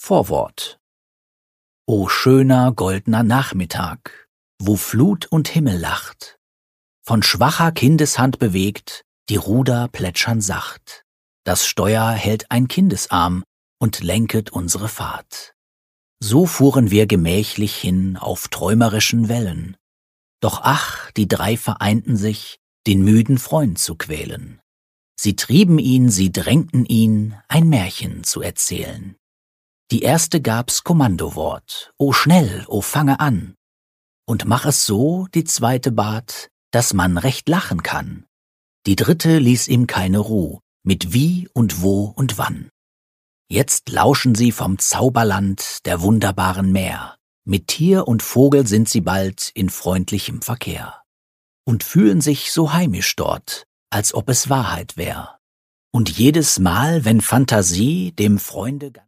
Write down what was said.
Vorwort. O schöner goldner Nachmittag, wo Flut und Himmel lacht, von schwacher Kindeshand bewegt, die Ruder plätschern sacht, das Steuer hält ein Kindesarm und lenket unsere Fahrt. So fuhren wir gemächlich hin auf träumerischen Wellen, doch ach, die drei vereinten sich, den müden Freund zu quälen. Sie trieben ihn, sie drängten ihn, ein Märchen zu erzählen. Die erste gab's Kommandowort, o schnell, o fange an. Und mach es so, die zweite bat, dass man recht lachen kann. Die dritte ließ ihm keine Ruh, mit wie und wo und wann. Jetzt lauschen sie vom Zauberland der wunderbaren Meer. Mit Tier und Vogel sind sie bald in freundlichem Verkehr. Und fühlen sich so heimisch dort, als ob es Wahrheit wär. Und jedes Mal, wenn Fantasie dem Freunde